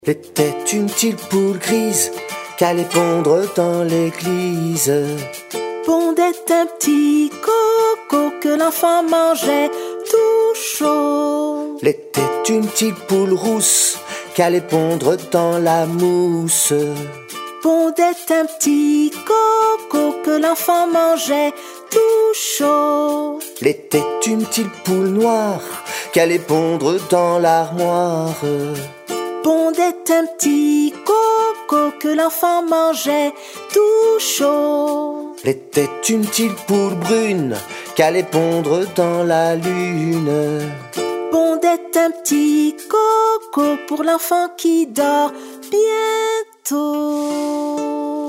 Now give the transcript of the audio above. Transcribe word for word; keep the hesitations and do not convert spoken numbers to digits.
Était une petite poule grise qu'allait pondre dans l'église. Pondait un petit coco que l'enfant mangeait tout chaud. L'était une petite poule rousse qu'allait pondre dans la mousse. Pondait un petit coco que l'enfant mangeait tout chaud. L'était une petite poule noire qu'allait pondre dans l'armoire. Pondait un petit coco que l'enfant mangeait tout chaud. L'était une petite poule brune qu'allait pondre dans la lune. Pondait un petit coco pour l'enfant qui dort bientôt.